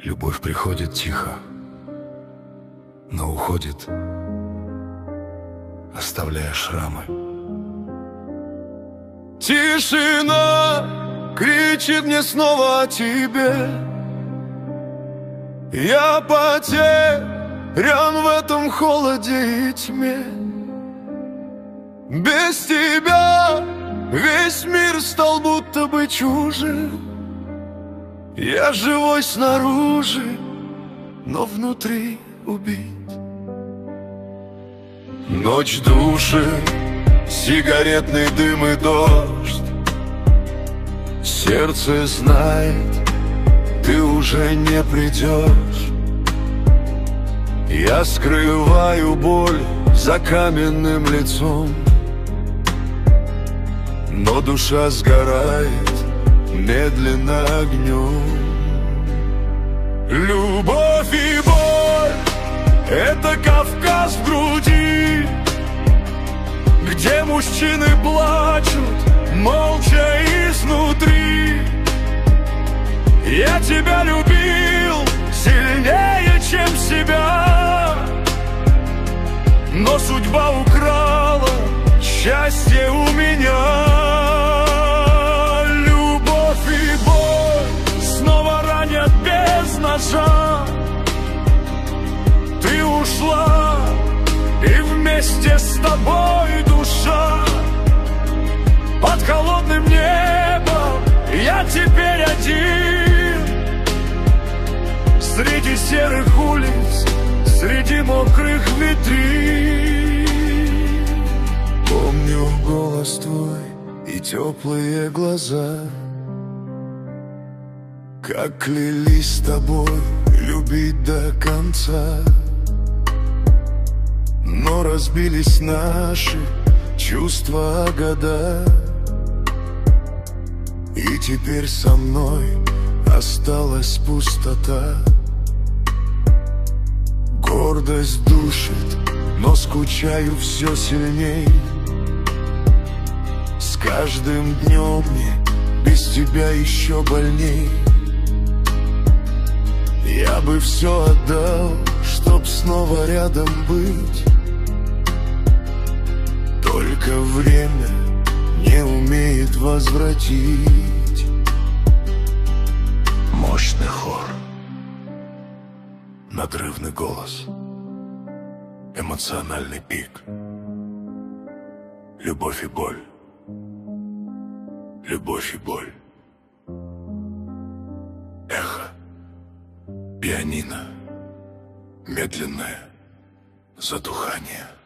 Любовь приходит тихо, но уходит, оставляя шрамы. Тишина кричит мне снова о тебе. Я потерян в этом холоде и тьме. Без тебя весь мир стал будто бы чужим. Я живой снаружи, но внутри убит. Ночь душит, сигаретный дым и дождь. Сердце знает, ты уже не придешь. Я скрываю боль за каменным лицом, но душа сгорает медленно огнем. Любовь и боль — это Кавказ в груди, где мужчины плачут молча изнутри. Я тебя любил сильнее, чем себя, но судьба украла счастье у меня. Любовь и боль снова ранят без ножа. Ты ушла, и вместе с тобой душа. Под холодным небом я теперь один, среди серых улиц, среди мокрых витрин. Помню голос твой и теплые глаза, как клялись с тобой любить до конца. Но разбились наши чувства о года, и теперь со мной осталась пустота. Гордость душит, но скучаю все сильней. С каждым днем мне без тебя еще больней. Я бы все отдал, чтоб снова рядом быть. Только время не умеет возвратить. Мощный хор, надрывный голос, эмоциональный пик. Любовь и боль, любовь и боль. Эхо, пианино, медленное затухание.